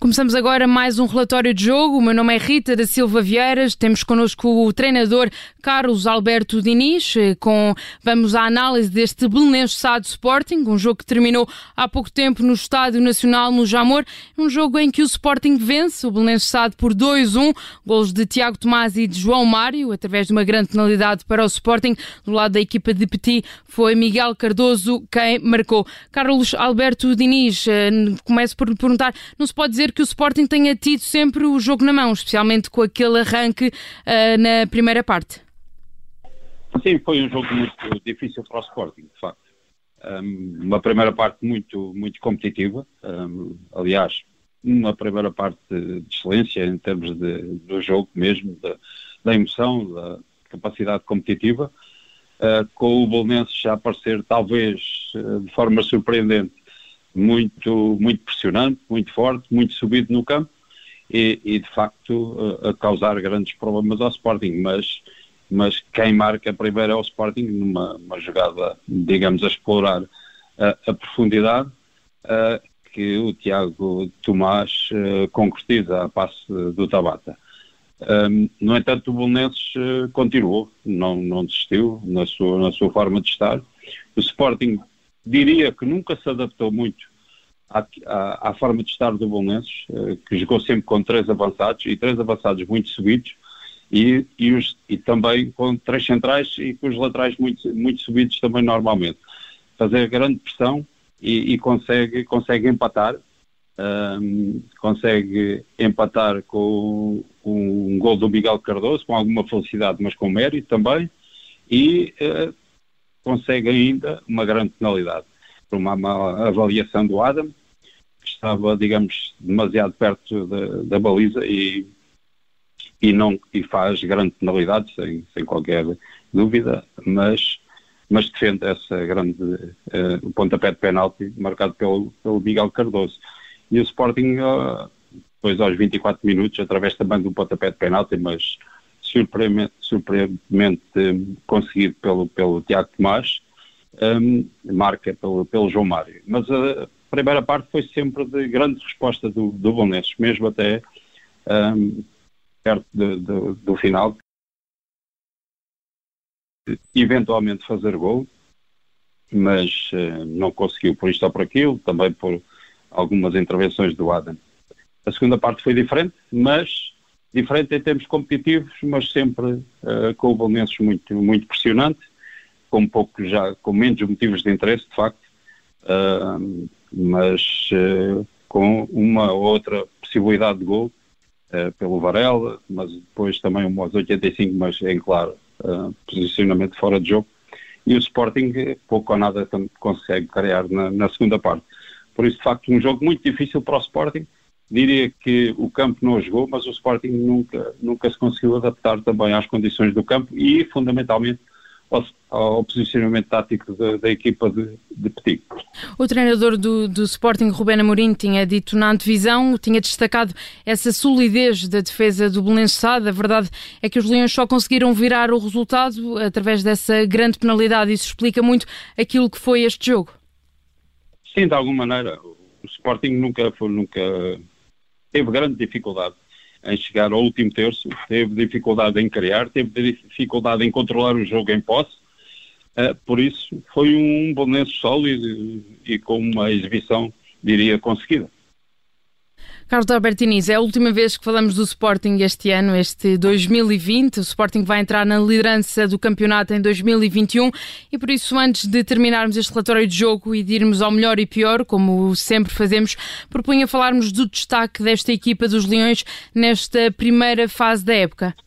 Começamos agora mais um relatório de jogo. O meu nome é Rita da Silva Vieiras. Temos connosco o treinador Carlos Alberto Diniz. Vamos à análise deste Belenenses SAD Sporting, um jogo que terminou há pouco tempo no Estádio Nacional, no Jamor. Um jogo em que o Sporting vence o Belenenses SAD por 2-1. Golos de Tiago Tomás e de João Mário, através de uma grande penalidade para o Sporting. Do lado da equipa de Petit foi Miguel Cardoso quem marcou. Carlos Alberto Diniz, começo por lhe perguntar, não se pode dizer que o Sporting tenha tido sempre o jogo na mão, especialmente com aquele arranque na primeira parte? Sim, foi um jogo muito difícil para o Sporting, de facto. Uma primeira parte muito competitiva, aliás, uma primeira parte de excelência em termos do jogo mesmo, da emoção, da capacidade competitiva, com o Belenenses já aparecer talvez de forma surpreendente, muito pressionante, muito forte, muito subido no campo e de facto a causar grandes problemas ao Sporting, mas quem marca primeiro é o Sporting numa jogada, digamos, a explorar a profundidade que o Tiago Tomás concretiza a passe do Tabata. No entanto, o Belenenses continuou, não desistiu na sua forma de estar. O Sporting diria que nunca se adaptou muito à forma de estar do Belenenses, que jogou sempre com três avançados muito subidos e também com três centrais e com os laterais muito subidos também normalmente. Fazer grande pressão e consegue empatar. Consegue empatar com um gol do Miguel Cardoso, com alguma felicidade, mas com mérito também, e consegue ainda uma grande penalidade por uma má avaliação do Adam, que estava, digamos, demasiado perto da baliza e faz grande penalidade, sem qualquer dúvida, mas defende essa grande o pontapé de penalti marcado pelo Miguel Cardoso. E o Sporting, depois aos 24 minutos, através também do pontapé de penalti, mas surpreendentemente conseguido pelo Tiago Tomás, marca pelo João Mário. Mas a primeira parte foi sempre de grande resposta do Belenenses, mesmo até perto do final. Eventualmente fazer gol, mas não conseguiu por isto ou por aquilo, também por algumas intervenções do Adam. A segunda parte foi diferente, mas diferente em termos competitivos, mas sempre com o Belenenses muito pressionante, com menos motivos de interesse, de facto, mas com uma ou outra possibilidade de gol pelo Varela, mas depois também aos 85, mas em claro, posicionamento fora de jogo, e o Sporting pouco ou nada consegue criar na segunda parte. Por isso, de facto, um jogo muito difícil para o Sporting. Diria que o campo não jogou, mas o Sporting nunca se conseguiu adaptar também às condições do campo e, fundamentalmente, ao posicionamento tático da equipa de Petit. O treinador do Sporting, Rubén Amorim, tinha dito na antevisão, tinha destacado essa solidez da defesa do Belenenses SAD. A verdade é que os Leões só conseguiram virar o resultado através dessa grande penalidade. Isso explica muito aquilo que foi este jogo. Sim, de alguma maneira. O Sporting nunca teve grande dificuldade em chegar ao último terço, teve dificuldade em criar, teve dificuldade em controlar o jogo em posse. Por isso, foi um Belenenses sólido e com uma exibição, diria, conseguida. Carlos Alberto Diniz, é a última vez que falamos do Sporting este ano, este 2020. O Sporting vai entrar na liderança do campeonato em 2021 e por isso, antes de terminarmos este relatório de jogo e de irmos ao melhor e pior, como sempre fazemos, propunha falarmos do destaque desta equipa dos Leões nesta primeira fase da época.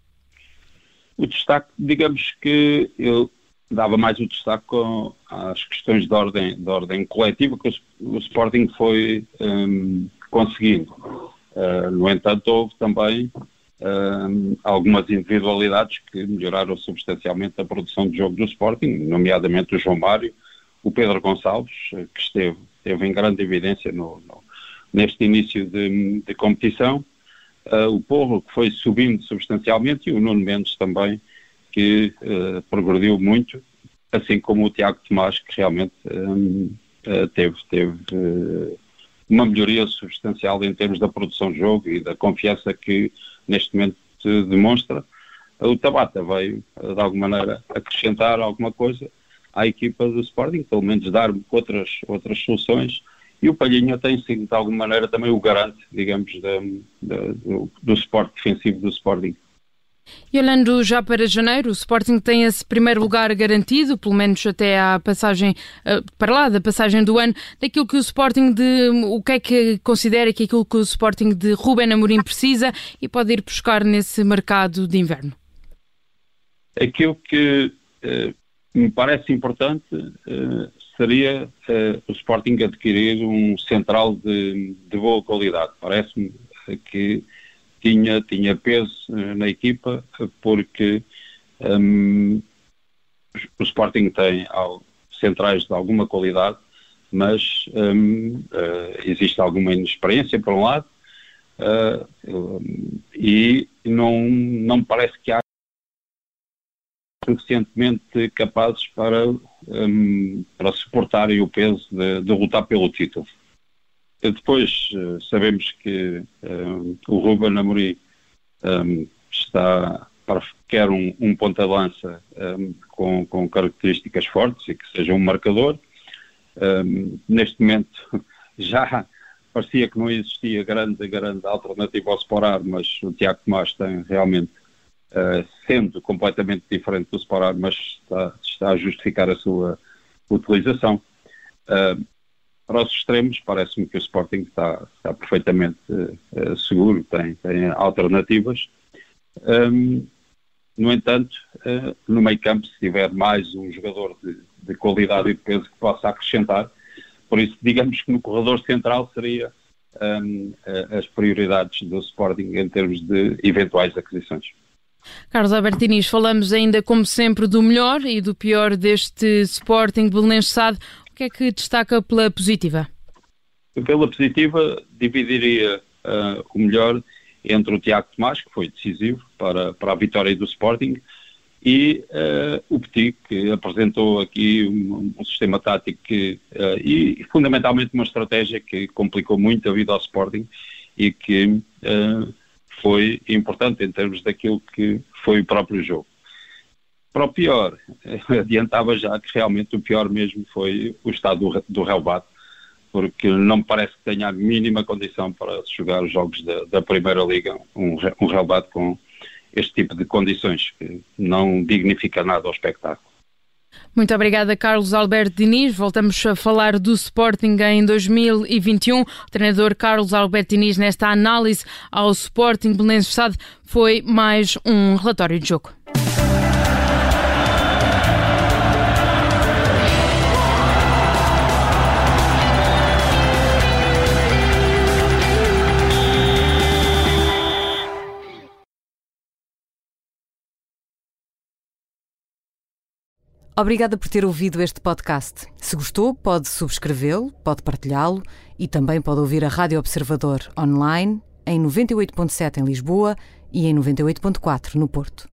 O destaque, digamos que eu dava mais o destaque às questões de ordem coletiva que o Sporting foi conseguindo. No entanto, houve também algumas individualidades que melhoraram substancialmente a produção de jogo do Sporting, nomeadamente o João Mário, o Pedro Gonçalves, que esteve em grande evidência neste início de competição, o Porro, que foi subindo substancialmente, e o Nuno Mendes também, que progrediu muito, assim como o Tiago Tomás, que realmente teve uma melhoria substancial em termos da produção de jogo e da confiança que neste momento se demonstra. O Tabata veio, de alguma maneira, acrescentar alguma coisa à equipa do Sporting, pelo menos dar outras soluções, e o Palhinha tem sido, de alguma maneira, também o garante, digamos, do suporte defensivo do Sporting. E olhando já para janeiro, o Sporting tem esse primeiro lugar garantido, pelo menos até à passagem, para lá da passagem do ano, daquilo que o Sporting o que é que considera que aquilo que o Sporting de Ruben Amorim precisa e pode ir buscar nesse mercado de inverno? Aquilo que me parece importante seria o Sporting adquirir um central de boa qualidade. Parece-me que tinha peso na equipa, porque o Sporting tem centrais de alguma qualidade, mas existe alguma inexperiência, por um lado, e não me parece que há suficientemente capazes para suportarem o peso de lutar pelo título. Depois sabemos que o Ruben Amorim quer um ponta-lança com características fortes e que seja um marcador. Neste momento já parecia que não existia grande alternativa ao Sporar, mas o Tiago Tomás tem realmente, sendo completamente diferente do Sporar, mas está a justificar a sua utilização. Para os extremos, parece-me que o Sporting está perfeitamente seguro, tem alternativas. No entanto, no meio campo, se tiver mais um jogador de qualidade e de peso que possa acrescentar, por isso, digamos que no corredor central seria as prioridades do Sporting em termos de eventuais aquisições. Carlos Alberto Diniz, falamos ainda, como sempre, do melhor e do pior deste Sporting Belenenses SAD. O que é que destaca pela positiva? Pela positiva, dividiria o melhor entre o Tiago Tomás, que foi decisivo para a vitória do Sporting, e o Petit, que apresentou aqui um sistema tático e fundamentalmente uma estratégia que complicou muito a vida ao Sporting e que foi importante em termos daquilo que foi o próprio jogo. Para o pior, adiantava já que realmente o pior mesmo foi o estado do relvado, porque não me parece que tenha a mínima condição para jogar os jogos da Primeira Liga, um relvado com este tipo de condições, que não dignifica nada ao espetáculo. Muito obrigada, Carlos Alberto Diniz. Voltamos a falar do Sporting em 2021. O treinador Carlos Alberto Diniz, nesta análise ao Sporting Belenenses SAD, foi mais um relatório de jogo. Obrigada por ter ouvido este podcast. Se gostou, pode subscrevê-lo, pode partilhá-lo e também pode ouvir a Rádio Observador online em 98.7 em Lisboa e em 98.4 no Porto.